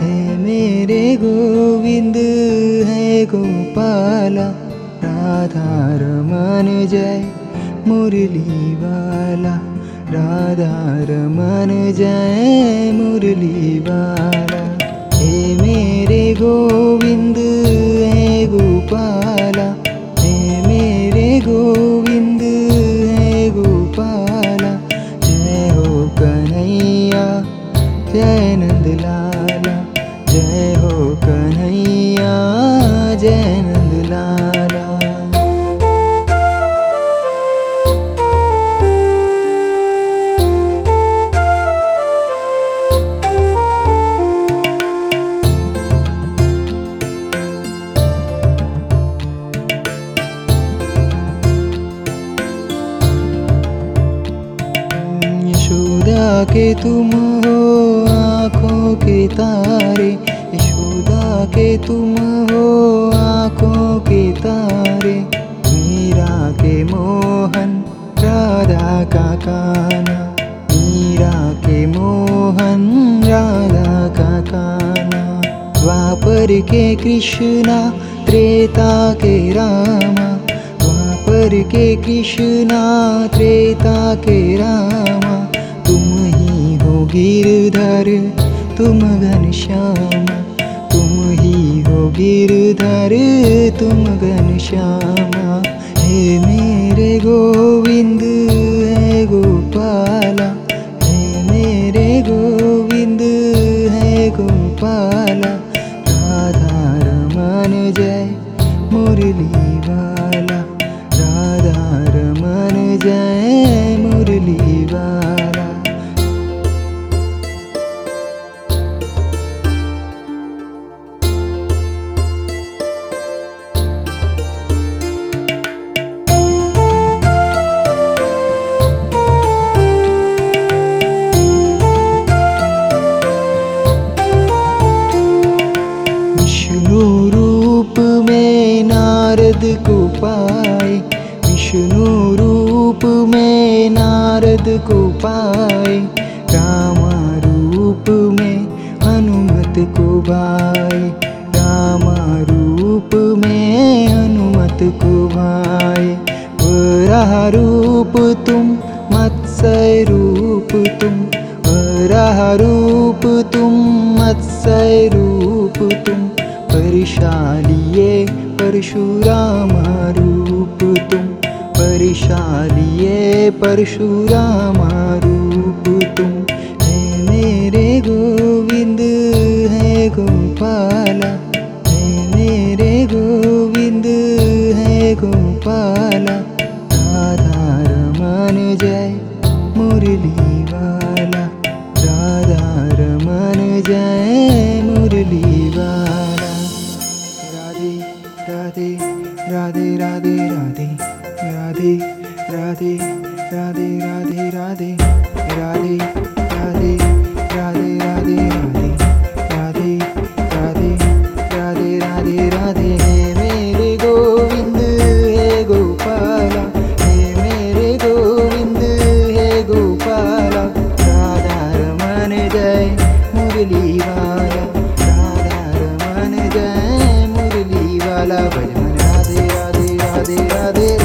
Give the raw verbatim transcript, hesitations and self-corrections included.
हे मेरे गोविंद है गोपाला, राधा रमन जय मुरली वाला, राधा रमन जय मुरली वाला। हे मेरे गोविंद है गोपाला, हे मेरे गोविंद है गोपाला। जय हो कन्हैया जय नंद लाला, जय हो कन्हैया जय नंद लाला। यशोदा के तुम हो आँखों के तारे, यशोदा के तुम हो आँखों के तारे। मीरा के मोहन राधा का काना, मीरा के मोहन राधा का काना। द्वापर के कृष्णा त्रेता के रामा, द्वापर के कृष्णा त्रेता के रामा। तुम ही हो गिरधर तुम घनश्याम, तुम ही हो गिरधर तुम घनश्यामा। हे मेरे गोविंद है गोपाला, हे मेरे गोविंद है गोपाला। राधा रमन जय मुरली वाला, राधा रमन जय मुरली वाला। विष्णु रूप में नारद को पाए, विष्णु रूप में नारद को पाए। रामा रूप में हनुमत को भाए, रामा रूप में हनुमत को भाए। वराह रूप तुम मत्स्य रूप तुम, वराह रूप तुम मत्स्य रूप तुम। परिशालिये परशुराम रूप तुम, परिशालिये परशुराम रूप तुम। हे मेरे गोविंद है गोपाला, हे मेरे गोविंद है गोपाला। राधा रमन जय मुरली वाला, राधा रमन जय मुरली वाला। राधे राधे राधे राधे राधे राधे राधे राधे राधे राधे राधे राधे राधे राधे राधे राधे राधे राधे। हे मेरे गोविंद है गोपाला, हे मेरे गोविंद है गोपाला। राधा रमन जय मुरली वाला, राधा रमन जय मुरली वाला। भजन राधे राधे राधे राधे।